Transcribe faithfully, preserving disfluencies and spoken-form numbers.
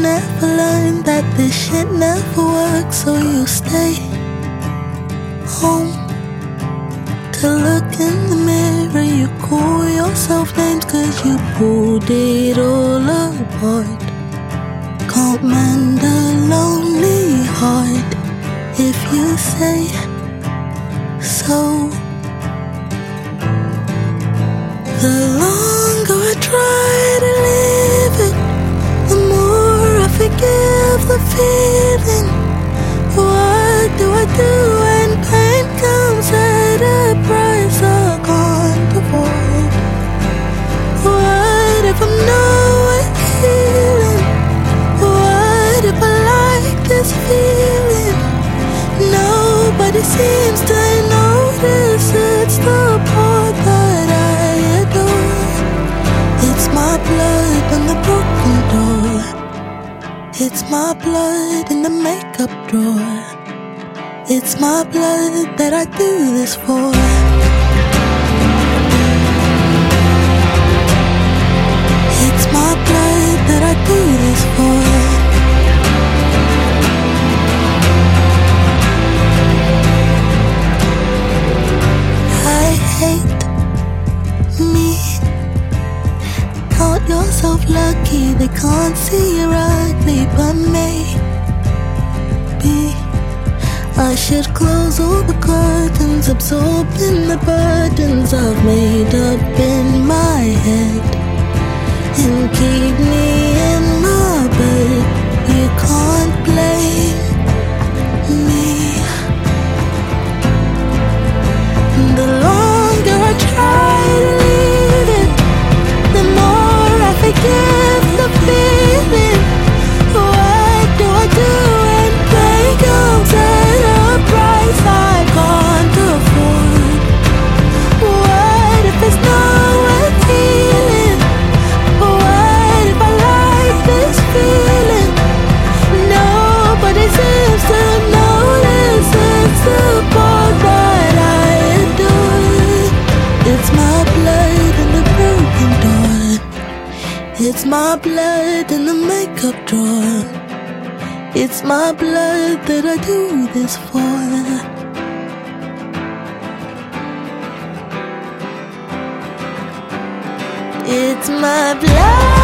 never learn that this shit never works, so you stay home to look in the mirror. You call yourself names cause you pulled it all apart. Can't mend a lonely heart if you say so. The longer I try to live it, the more I forgive the feeling. What do I do when pain comes at a price I can't afford? What if I'm nowhere healing? What if I like this feeling? Nobody seems to notice it's the part that I adore. It's my blood on the broken door. It's my blood in the makeup drawer. It's my blood that I do this for. It's my blood that I do this for. I hate me. Count yourself lucky they can't see you're ugly, but maybe I should close all the curtains, absorbing the burdens I've made up in my head, and keep me in my bed. You can't blame me. The longer I try to leave it, the more I forgive the feeling. What do I do when pain comes at a price I can't afford? What if it's not worth healing? What if I like this feeling? Nobody seems to notice it's the part that I adore. It's my blood in the broken door. It's my blood in the makeup drawer. It's my blood that I do this for. It's my blood.